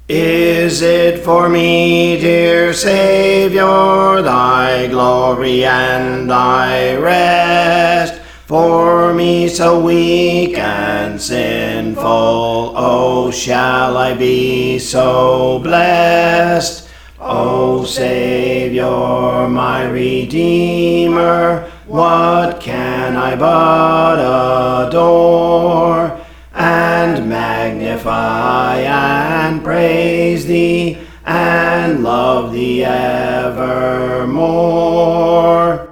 Is it for me, dear Saviour, thy glory and thy rest? For me so weak and sinful, oh, shall I be so blessed? O Saviour, my Redeemer, what can I but adore and magnify and praise thee and love thee evermore?